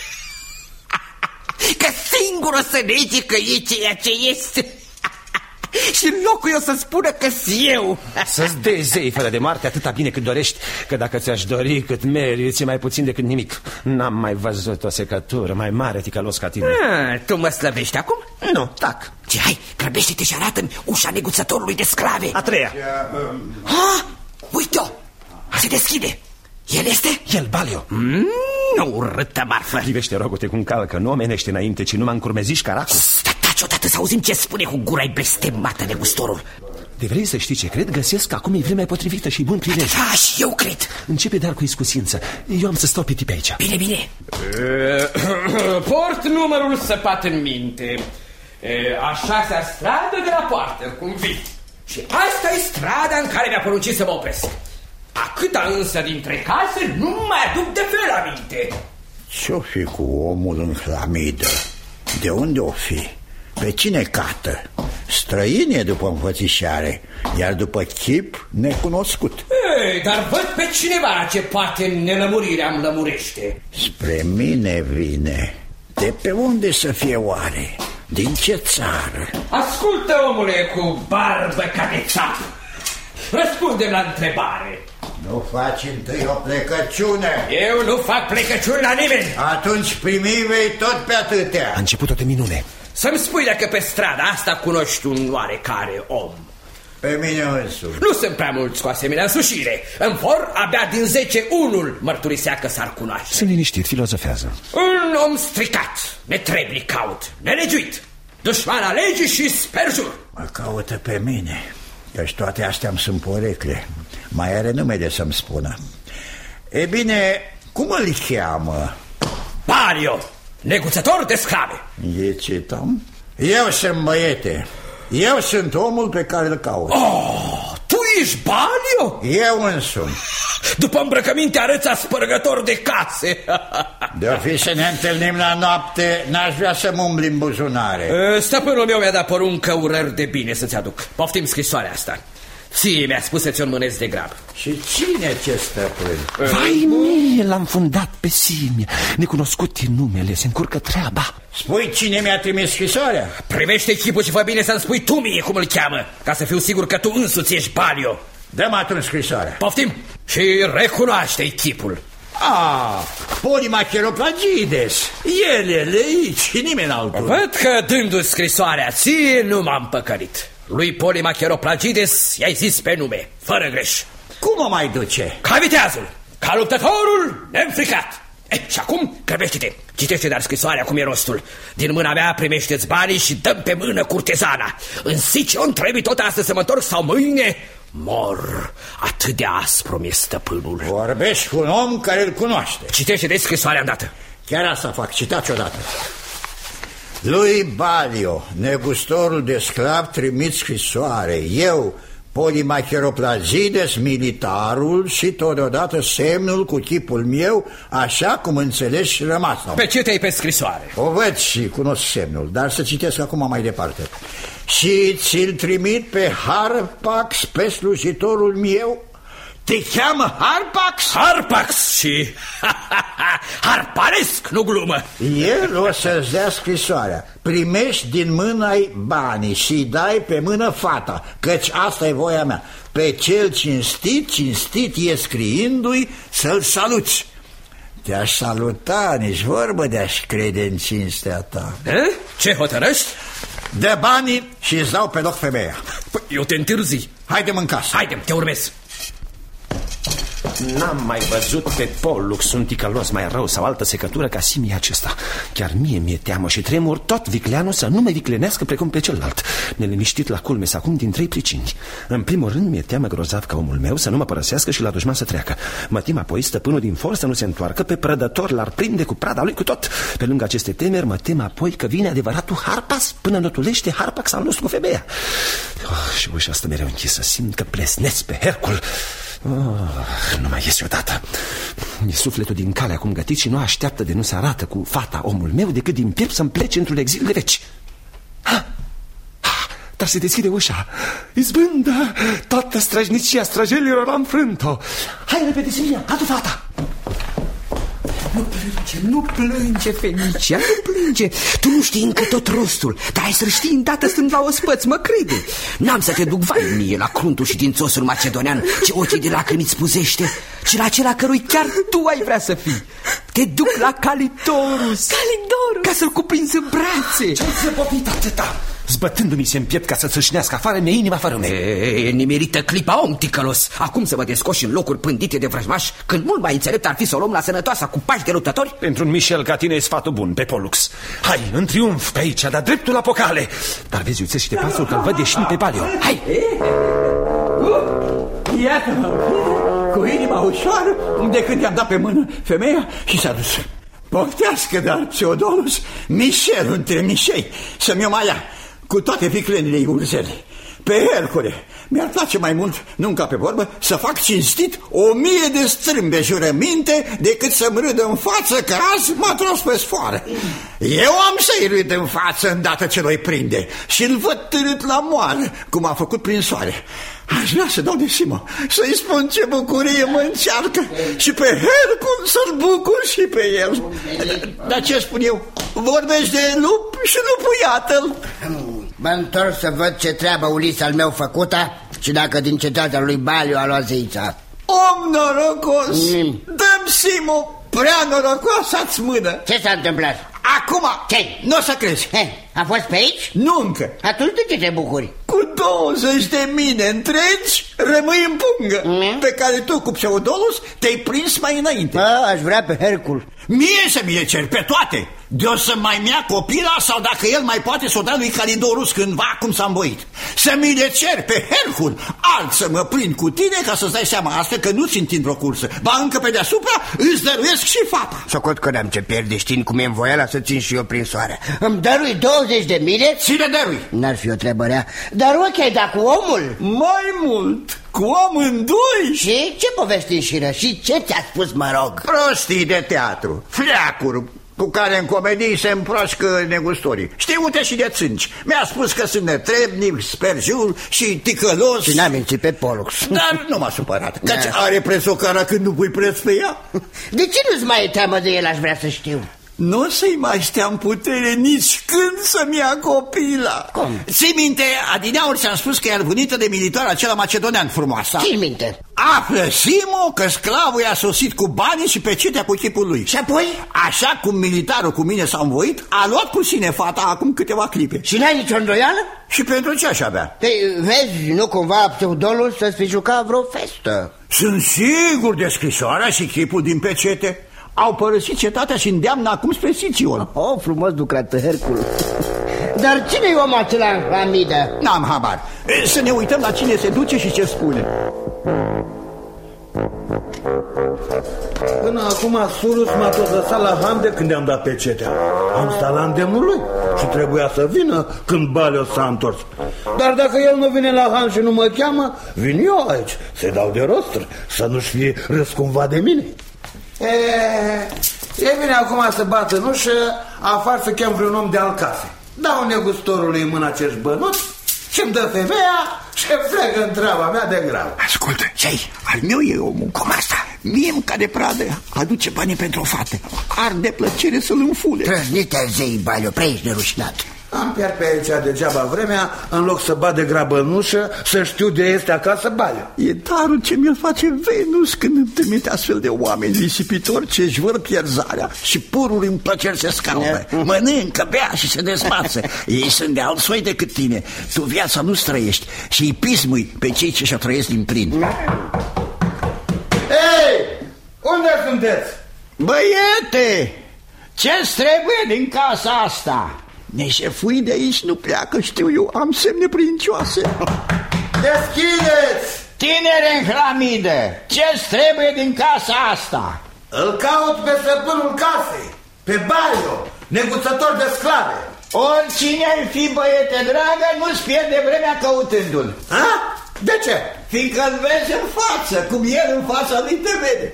că singur o să nege că e ceea ce este. Și în locul eu să spună că-s eu. Să-ți dai zei fără de moarte atâta bine cât dorești. Că dacă ți-aș dori cât meriți e mai puțin decât nimic. N-am mai văzut o secătură mai mare ticălos ca tine. Ah, tu mă slăbești acum? Nu, tac. Ce, hai, grăbește-te și arată-mi ușa neguțătorului de sclave. A treia. Ah, uite-o, se deschide. El este? El, Balio. Mm, Nu, urâtă marfă. Privește, rogote, cum calcă, nu omenește înainte, ci numai încurmeziși caracul. Taci odată să auzim ce spune cu gura-i blestemată negustorul. De vrei să știi ce cred? Găsesc că acum e vremea potrivită și bun prilej. Da, și eu cred. Începe dar cu iscusință. Eu am să stau piti pe aici. Bine, bine. Port numărul săpat în minte. A șasea stradă de la poartă, cum vii. Și asta e strada în care mi-a poruncit să mă opresc. A câta însă dintre case nu mai aduc de fel aminte. Ce-o fi cu omul în hlamidă? De unde o fi? Pe cine cată? Străin e după înfățișare, iar după chip necunoscut. Ei, dar văd pe cineva ce poate nelămurirea îmi lămurește. Spre mine vine. De pe unde să fie oare? Din ce țară? Ascultă, omule, cu barbă ca de țap. Răspundem la întrebare. Nu faci întâi o plecăciune? Eu nu fac plecăciuni la nimeni. Atunci primi vei tot pe atâtea. A început o de minune. Să-mi spui dacă pe strada asta cunoști un oarecare om. Pe mine însuși. Nu sunt prea mulți cu asemenea însușire. În for, abia din zece unul mărturisea că s-ar cunoaște. Sunt liniștit, filozofează. Un om stricat, netrebnic caut, nelegiuit, dușman al legii și sperjur. Mă caută pe mine, căci toate astea îmi sunt porecle. Mai are numele să-mi spună. E bine, cum îl cheamă? Balio, neguțător de sclave. E ce, Tom? Eu sunt băiete. Eu sunt omul pe care îl caut. Oh, tu ești Balio? Eu însumi. După îmbrăcăminte arăți spărgător de case. De-o fi să ne întâlnim la noapte, n-aș vrea să-mi umbli în buzunare. Stăpânul meu mi-a dat poruncă urări de bine să-ți aduc. Poftim scrisoarea asta. Ție mi-a spus să ți-o înmânezi de grab. Și cine ce stăpân? Vai mie, l-am fundat pe Simia. Necunoscut din numele, se încurcă treaba. Spui cine mi-a trimis scrisoarea? Privește chipul și fă bine să-mi spui tu mie cum îl cheamă, ca să fiu sigur că tu însuți ești Balio. Dă-mă atunci scrisoarea. Poftim și recunoaște chipul. Ah, Polimacheroplagides. El e aici și nimeni altul. Văd că dându-ți scrisoarea ție nu m-am păcălit. Lui Polimacheroplagides i-ai zis pe nume, fără greș. Cum o mai duce? Ca viteazul, ca luptătorul neînfricat. E, și acum grăbește-te, citește dar scrisoarea cum e rostul. Din mâna mea primește-ți banii și dăm pe mână curtezana. În Sicion trebuie tot astăzi să mă întorc sau mâine mor. Atât de aspru mi-e stăpânul. Vorbești cu un om care îl cunoaște. Citește de scrisoarea îndată. Chiar asta fac, citați odată. Lui Balio, negustorul de sclav, trimit scrisoare. Eu, Polimacheroplagides, militarul, și totodată semnul cu chipul meu, așa cum înțelegi și rămas. Pe ce te-ai pe scrisoare? O văd și cunosc semnul, dar să citesc acum mai departe. Și ți-l trimit pe Harpax, pe slujitorul meu. Te cheamă Harpax? Harpax și Harparesc, nu glumă. El o să-ți dea scrisoarea. Primești din mâna-i banii și dai pe mână fata, căci asta e voia mea. Pe cel cinstit, cinstit e scriindu-i să-l saluți. Te-aș saluta, nici vorbă de-aș crede în cinstea ta. E? Ce hotărăști? Dă banii și îți dau pe loc femeia. Păi, eu te întârzi. Haide-mă în casă. Haide, te urmez. N-am mai văzut pe Pollux un ticălos mai rău sau altă secătură ca Simia acesta. Chiar mie mi-e teamă și tremur tot vicleanul să nu mă viclenească precum pe celălalt. Neliniștit la culme acum din trei pricini. În primul rând mi-e teamă grozav ca omul meu să nu mă părăsească și la dușman să treacă. Mă tem apoi stăpânul din for să nu se întoarcă, pe prădător l-ar prinde cu prada lui cu tot. Pe lângă aceste temeri mă tem apoi că vine adevăratul Harpas până notulește Harpax al nostru cu femeia. Oh, și ușa asta mereu închisă, simt că plesnesc pe Hercul. Oh, nu mai iese odată. E sufletul din cale acum gătit și nu așteaptă de nu se arată cu fata omul meu decât din piept să-mi plece într-un exil de veci. Ha! Ha! Dar se deschide ușa. Izbândă! Toată străjnicia străjelilor am frânt-o. Hai repede, Simia, adu fata! Nu plânge, nu plânge, Fenicia, nu plânge. Tu nu știi încă tot rostul, dar ai să-l știi îndată stând la ospăț, mă crede. N-am să te duc, vai mie, la cruntul și dințosul macedonean, ce ochii de lacrimi îți puzește, ci la acela cărui chiar tu ai vrea să fii. Te duc la Calitorus. Calidorus! Ca să-l cuprinzi în brațe. Ce-ai zăbovit atâta? zbătându-mi se în piept ca să țâșnească afară, ne inima fără mine. E, nimerită clipa, om ticălos. Acum să vă descoși în locuri pândite de vrăjmași, când mult mai înțelept ar fi să o luăm la sănătoasa cu pași de luptători? Pentru un Michel ca tine e sfatul bun, pe Pollux. Hai, în triumf pe aici, dar dreptul la pocale. Dar vezi, uițește pasul că-l văd ieșind pe Balio. Hai! Iată-mă, cu inima ușoară, de când i-am dat pe mână femeia și s-a dus. Poftească, dar Teodolus, Michel între Michei, să-mi o mai ia, cu toate viclenile ei urzele. Pe Hercule, mi-ar place mai mult, nu-mi ca pe vorbă, să fac cinstit o mie de strâmbe jurăminte decât să-mi râd în față că azi m-a tras pe sfoară. Eu am să-i râd în față îndată ce l-o prinde și îl văd târât la moară, cum a făcut prin soare. Aș vrea să dau de simă, să-i spun ce bucurie mă încearcă și pe Hercul să-l bucur și pe el. Dar ce spun eu? Vorbești de lup și lupul iată-l. M-am întors să văd ce treabă Ulis al meu făcută și dacă din cetatea lui Balio a luat zeița. Om norocos, mm. dă-mi Simo, prea norocoasă-ți mână. Ce s-a întâmplat? Acum, ce? Nu o să crezi. He, a fost pe aici? Nu încă. Atunci de ce te bucuri? Cu douăzeci de mine întregi rămâi în pungă, mm. pe care tu cu Pseudolus te-ai prins mai înainte. A, aș vrea pe Hercul. Mie să mi le cer pe toate. De o să mai mea copila sau dacă el mai poate să o dea lui Calidorus cândva cum s-a învoit. Să mi le cer pe Hercul, alt să mă prind cu tine ca să-ți dai seama astfel că nu-ți întind vreo cursă. Ba încă pe deasupra îți dăruiesc și fata. Socot că n-am ce pierde știind cum e în voiala să țin și eu prin soare. Îmi dărui douăzeci de mile? Ține dărui. N-ar fi o treabă rea. Dar ok, dar cu omul? Mai mult. Cu amândoi. Și ce povesti înșiră? Și ce ți-a spus, mă rog? Prostii de teatru, fleacuri cu care în comedii se împroașcă negustorii. Știute și de țânci. Mi-a spus că sunt netrebnic, sperjur și ticălos. Și n-a mințit pe Pollux. Dar nu m-a supărat. Căci are preț o cara când nu pui preț pe ea. De ce nu-ți mai e teamă de el, aș vrea să știu? Nu o să-i mai stea în putere nici când să-mi ia copila. Cum? Ții minte, adineauri ți-am spus că e albunită de militar acela macedonean frumoasă. Ții minte? Află Simo că sclavul i-a sosit cu banii și pe cetea cu chipul lui. Și apoi? Așa cum militarul cu mine s-a învoit, a luat cu sine fata acum câteva clipe. Și n-ai nicio îndoială? Și pentru ce aș avea? Păi, vezi, nu cumva Pseudolus să-ți fi jucat vreo festă? Sunt sigur de scrisoarea și chipul din pecete. Au părăsit cetatea și îndeamnă acum spre Sițion. Oh, frumos lucrat, Hercul. Dar cine-i omul acela în Hamidă? N-am habar. Să ne uităm la cine se duce și ce spune. Până acum Surus m-a tot lăsat la ham de când i-am dat pecetea. Am stat la îndemnul lui și trebuia să vină când Balio s-a întors. Dar dacă el nu vine la ham și nu mă cheamă, vin eu aici să-i dau de rostr, să nu-și fie râs cumva de mine. E, e vine acum să bată în ușă, afară să chem vreun om de al casei. Dau negustorului în mână acești bănuți și-mi dă femeia și plecă în treaba mea de grav. Ascultă, ce-ai? Al meu e omul. Cum asta? Mie-mi cade pradă, aduce banii pentru o fată. Arde plăcere să-l înfule. Trăznite zei, Balio, prea ești nerușinat. Am pierd pe aici degeaba vremea, în loc să bat de grabă în ușă, să știu de este acasă Balio. E darul ce mi-l face Venus când îmi trimite astfel de oameni lisipitori ce-și văr pierzarea și purul în plăceri se scaună. Mănâncă, bea și se desfață. Ei sunt de alt soi decât tine. Tu viața nu străiești și îi pismui pe cei ce și-o trăiesc din plin. Ei, unde sunteți? Băiete, ce-ți trebuie din casa asta? Neșefui de aici nu pleacă, știu eu, am semne princioase. Deschideți! Tinere în hlamidă, ce-ți trebuie din casa asta? Îl caut pe stăpânul casei, pe Balio, neguțător de sclave. Oricine ar fi, băiete dragă, nu-ți pierde vremea căutându-l. Ha? De ce? Fiindcă-l vezi în față, cum el în fața lui te vede.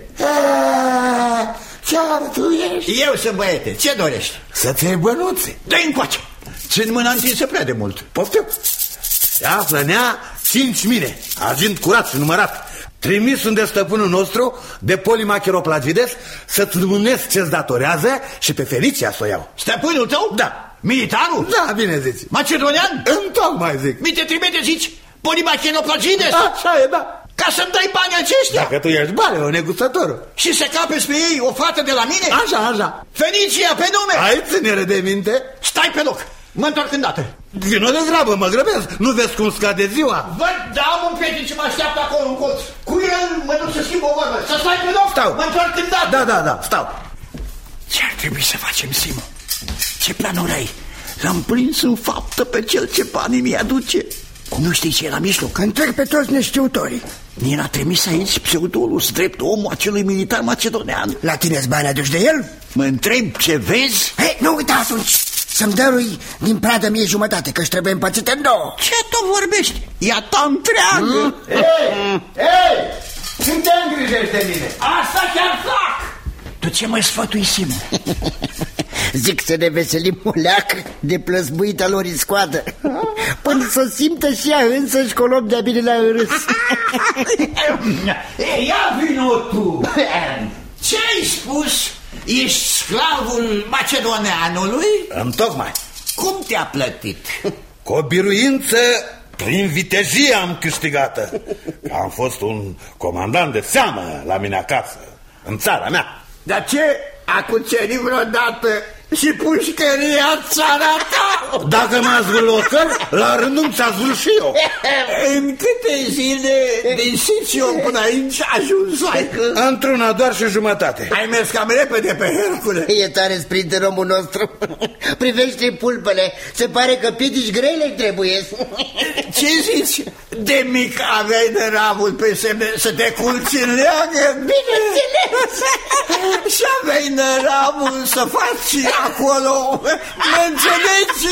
Ce-ar tu ești? Eu sunt, băiete, ce dorești? Să-ți iei bănuții. Dă-i încoace. Țin mâna întinsă prea de mult. Poftim. Se află nea cinci mine, argint curat și numărat, trimis de stăpânul nostru, de Polimacheroplagides, să-ți lumânesc ce-ți datorează și pe Felicia să o iau. Stăpânul tău? Da. Militarul? Da, bine zici. Macedonian? Întocmai zic. Mi te trimite, zici, Polimacheroplagides? Așa e, da. Ca să-mi dai banii aceștia? Dacă tu ești Balio, negusătorul. Și se capeți pe ei o fată de la mine? Așa, așa. Fenicia, pe nume. Ai ținere de minte? Stai pe loc. Mă întorc îndată. Vino de grabă, mă grăbesc. Nu vezi cum scade ziua? Văd, da, am un prieten ce mă așteaptă acolo în colț. Cu el mă duc să schimb o vorbă. Să stai pe loc. Stau. Mă întorc îndată. Da, da, da, stau. Ce ar trebui să facem, Simo? Ce planuri ai? L-am prins în faptă pe cel ce banii mi aduce. Nu știi ce e la mijloc? Întreg pe toți neștiutorii. Mi l-a trimis aici Pseudolus, drept omul acelui militar macedonean. La tine-ți bani aduci de el? Mă întreb ce vezi? Hei, nu uita atunci să-mi dărui din pradă mie jumătate, că-și trebuie împărțite în două. Ce tu vorbești? E a ta întreagă. Mm? Ei, ei, când te îngrijești de mine? Asta chiar fac. Tu ce mă sfătui, Simo? Zic să ne veselim o leacă de plăsbuita lor în scoadă, până să simtă și ea însăși că o luăm de-a bine la râs. Ia vino tu. Ce ai spus? Ești sclavul macedoneanului? Întocmai. Cum te-a plătit? Cu o biruință prin vitejie am câștigată. Am fost un comandant de seamă la mine acasă, în țara mea. Dar ce? A cucerit vreodată și pușcăria țara ta? Dacă m-a zvârlocă, la rândul ți-a zvârl și eu. În câte zile din Sițiu până aici ajunsai? Într-una doar și jumătate. Ai mers cam repede pe Hercule. E tare sprinter omul nostru. Privește pulpele, se pare că piedici grele trebuie. Ce zici? De mic aveai de ravul pe semne să te culci în leagă? Bineînțeles. Și aveai năravul să faci acolo. Mă înțelegi?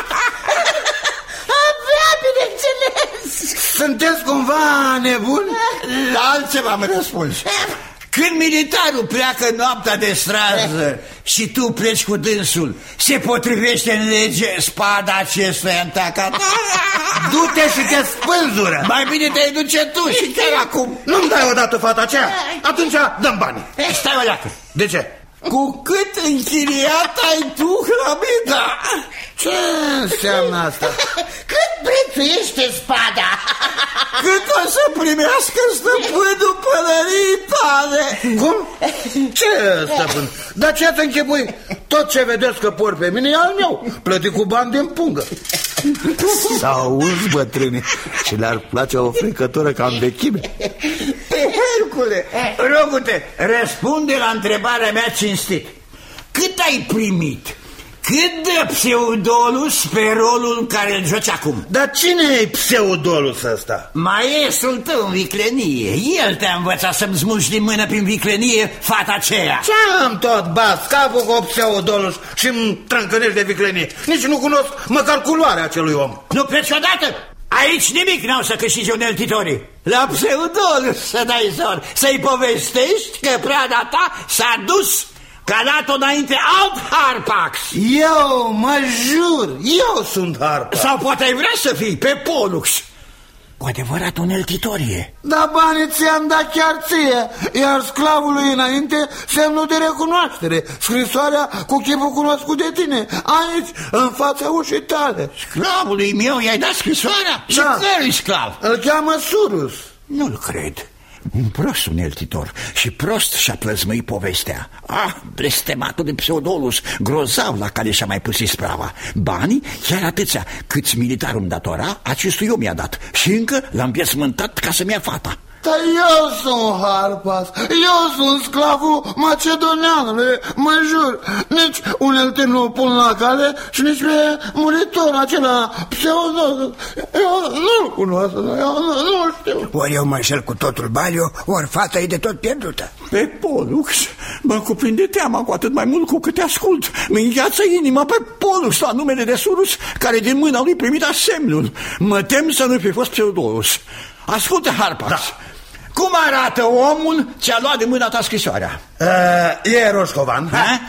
Avea, bineînțeles. Sunteți cumva nebuni? La altceva mă răspuns. Când militarul pleacă noaptea de strază și tu pleci cu dânsul, se potrivește în lege spada acestuia în tacat? Du-te și te spânzură. Mai bine te duce tu și chiar acum. Nu-mi dai odată fata aceea? Atunci dăm banii. Stai o leacă. De ce? Cu cât închiriat ai tu hrămida? Ce înseamnă asta? Cât prețuiește spada? Cât o să primească stăpânul pălării tale? Cum? Ce stăpân? Dar ce-ți închipui? Tot ce vedeți că por pe mine e al meu, plătit cu bani din pungă. S-auzi, bătrâni, și le-ar place o fricătură ca în vechime. Pe Hercule, rog-te, răspunde la întrebarea mea cinstit. Cât ai primit? Cât de Pseudolus pe rolul în care îl joci acum? Dar cine e Pseudolus ăsta? Maestrul tău în viclenie. El te-a învățat să-mi smulgi din mână prin viclenie fata aceea. Ce-am tot bas capul cu Pseudolus și îmi trâncănești de viclenie? Nici nu cunosc măcar culoarea acelui om. Nu pleci odată? Aici nimic n-au să câștige uneltitorii. La Pseudolus să dai zor, să-i povestești că prada ta s-a dus, că a dat-o înainte alt Harpax. Eu mă jur, eu sunt Harpax. Sau poate ai vrea să fii pe Pollux. Cu adevărat uneltitorie. Dar banii ți-am dat chiar ție, iar sclavului înainte semnul de recunoaștere, scrisoarea cu chipul cunoscut de tine, aici, în fața ușii tale. Sclavului meu i-ai dat scrisoarea? Da. Și cărui sclav? Îl cheamă Surus. Nu-l cred. Un prost uneltitor și prost și-a plăzmăit povestea. Ah, blestematul de Pseudolus, grozav la care și-a mai pus isprava. Banii, chiar atâția câți militarul îmi datora, acestui om i-a dat. Și încă l-am piesmântat ca să-mi ia fata. Dar eu sunt Harpax, eu sunt sclavul macedoneanului, mă jur. Nici unelte nu pun la cale și nici pe muritor acela Pseudolus. Eu nu-l cunosc, eu nu, nu știu. Ori eu mă înșel cu totul baliu, ori fata e de tot pierdută. Pe Pollux, mă cuprinde teama cu atât mai mult cu cât te ascult. Mi îngheață inima pe Pollux la numele de Surus, care din mâna lui primit asemnul. Mă tem să nu fi fost Pseudolus. Ascultă, Harpax. Da. Cum arată omul ce-a luat de mâna ta scrisoarea? Uh, e roșcovan,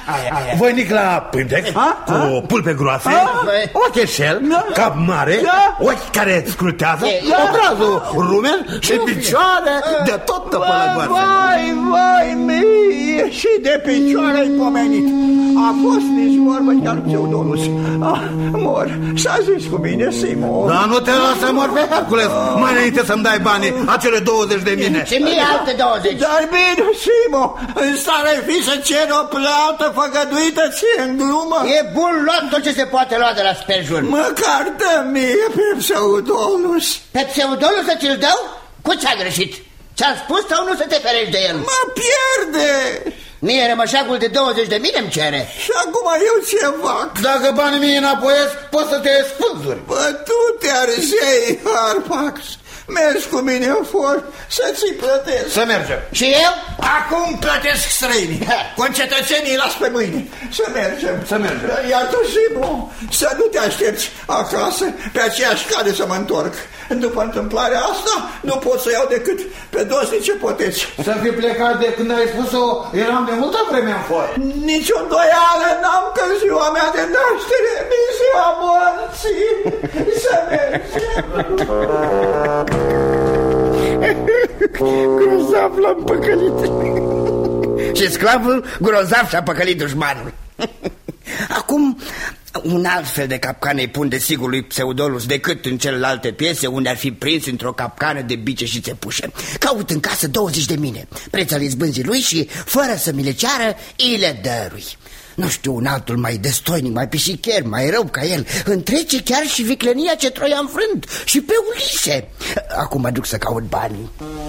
voinic la pântec, ha? Cu ha? Pulpe groase, ha? Ochi eșel, da? Cap mare, da? Ochi care scrutează, da? Obrazul rumen și picioare de tot tăpălăgoase. Vai, vai mie, și de picioare-i pomenit. A fost nici vorbă chiar Pseudolus. Ah, mor, s-a zis cu mine, Simo. Dar nu te las să mor pe Hercules. Mai înainte să-mi dai banii, acele douăzeci de mine. Și mie alte douăzeci. Dar bine, Simo, în stare fi să cer o plată făgăduită ție în glumă. E bun luat tot ce se poate lua de la sperjur. Măcar dă mie pe Pseudolus. Pe Pseudolus să ți-l dau? Cu ce-a greșit? Ți-am spus sau nu să te ferești de el? Mă pierde. Mie rămășagul de douăzeci de mine îmi cere. Și acum eu ce fac? Dacă banii mie înapoiesc, poți să te spânzuri. Bă, tu te arzei, Harpax. Mergi cu mine în for să ți plătesc. Să mergem. Și eu? Acum plătesc străinii. Concetățenii las pe mâine. Să mergem. Să mergem. Iar tu, Simo, să nu te aștepți acasă pe aceeași cale să mă întorc. După întâmplarea asta, nu pot să iau decât pe dosnice poteți. Să fi plecat de când ai spus-o, eram de multă vreme în for. Nici o îndoială n-am că ziua mea de naștere mi ziua morții. Să mergem. Grozav l-am păcălit. Și sclavul grozav și-a păcălit dușmanul. Acum, un alt fel de capcană îi pun de sigur lui Pseudolus decât în celelalte piese unde ar fi prins într-o capcană de bice și țepușe. Caut în casă douăzeci de mine, preț al izbânzii lui și, fără să mi le ceară, îi le dărui. Nu știu, un altul mai destoinic, mai pișicher, mai rău ca el întrece chiar și viclenia ce Troia înfrânt și pe Ulise. Acum mă duc să caut banii.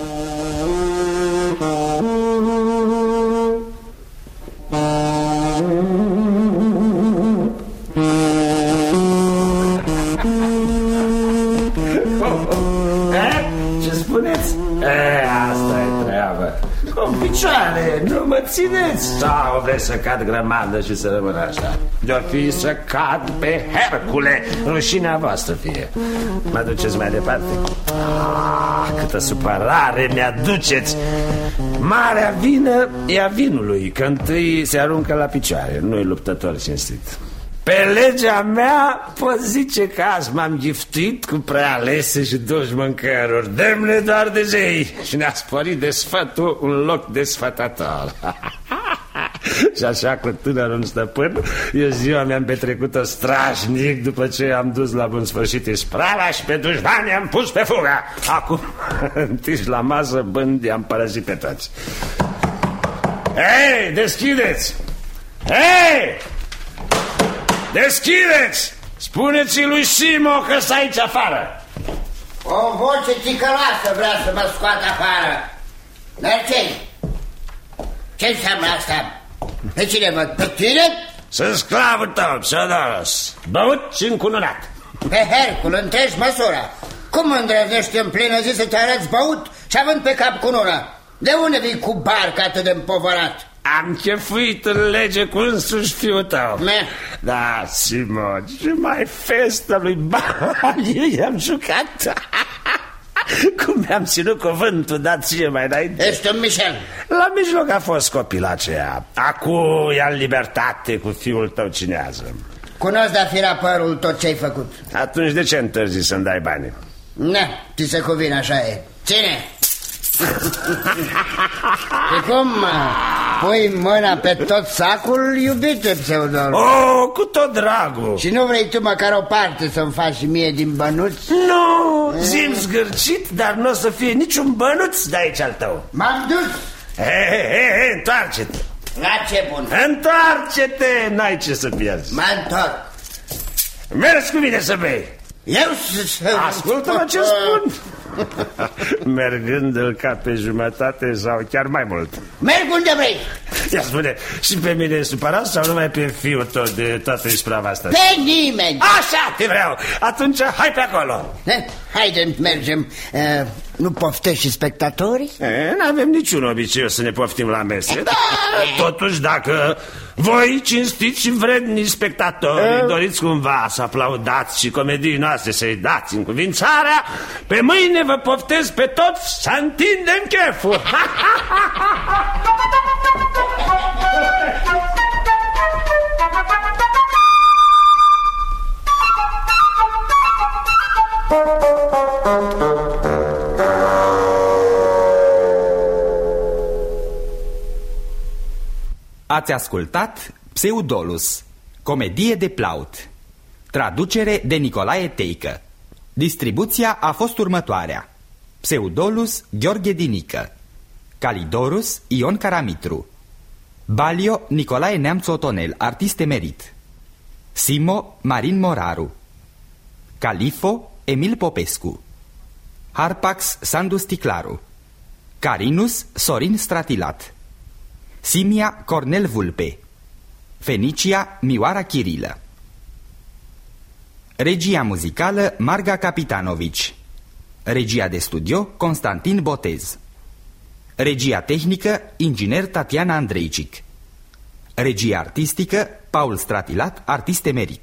Ce spuneți? E, asta e treaba. Cu picioare, nu mă țineți. Sau vreți să cad grămadă și să rămân așa? De-o fi să cad pe Hercule, rușinea voastră fie. Mă duceți mai departe? Ah, câtă supărare mi-aduceți. Marea vină e a vinului, că întâi se aruncă la picioare. Nu-i luptător cinstit. Pe legea mea pot zice că azi m-am giftit cu prealese și duși mâncăruri demne doar de zei și ne-a sporit de sfătul un loc de sfătător. Și așa cu tânărul stăpân, eu ziua mi-am petrecut-o strașnic după ce am dus la bun sfârșit isprava și pe dușmani am pus pe fuga. Acum, întiși la masă, bând, i-am părăsit pe toți. Hei, deschideți! Hei! Deschideți! Spuneți-i lui Simo că stă aici afară. O voce ticăloasă vrea să mă scoată afară. Dar ce? Ce înseamnă asta? Pe cine văd? Pe tine? Sunt sclavul tău, Pseudolus, băut și încununat. Pe Hercul, întregi măsura. Cum îndrăznești în plină zi să te arăți băut și având pe cap cununa? De unde vii cu barca atât de împovărat? Am chefuit în lege cu însuși fiul tău. Me? Da, Simon, și mai festă lui Bani i-am jucat. Cum mi-am ținut cuvântul dat ție mai înainte. Ești un Michel. La mijloc a fost copil aceea. Acum e în libertate cu fiul tău cinează. Cunosc de-a fira părul tot ce-ai făcut. Atunci de ce întârzi să-mi dai banii? Ne, ți se cuvine, așa e. Ține. Și cum pui mâna pe tot sacul, iubite Pseudolus? Oh, cu tot dragul. Și nu vrei tu măcar o parte să-mi faci și mie din bănuți? Nu, zi-mi zgârcit, dar nu o să fie niciun bănuț de aici al tău. M-am dus. Hei, hei, hei, întoarce-te. La ce bun? Întoarce-te, n-ai ce să pierzi. Mă întorc. Mergi cu mine să bei. Eu să... Ascultă-mă ce spun. Mergând îl ca pe jumătate sau chiar mai mult. Merg unde vrei. Ia spune, și pe mine e supărat sau numai pe fiul tău de toată isprava asta? Pe nimeni. Așa te vreau. Atunci hai pe acolo. Haide, mergem. uh, Nu poftești și spectatorii? N-avem niciun obicei să ne poftim la mese. Dar totuși dacă voi, cinstiți și vrednici spectatori, e? doriți cumva să aplaudați și comediei noastre să-i dați încuvințarea, pe mâine vă poftez pe toți să întindem cheful. Ați ascultat Pseudolus, comedie de Plaut. Traducere de Nicolae Teică. Distribuția a fost următoarea: Pseudolus Gheorghe Dinică, Calidorus Ion Caramitru, Balio Nicolae Neamț Otonel, artist emerit, Simo Marin Moraru, Califo Emil Popescu, Harpax Sandu Sticlaru, Carinus Sorin Stratilat, Simia Cornel Vulpe, Fenicia Mioara Chirilă. Regia muzicală Marga Capitanovici. Regia de studio Constantin Botez. Regia tehnică inginer Tatiana Andreicic. Regia artistică Paul Stratilat, artist emerit.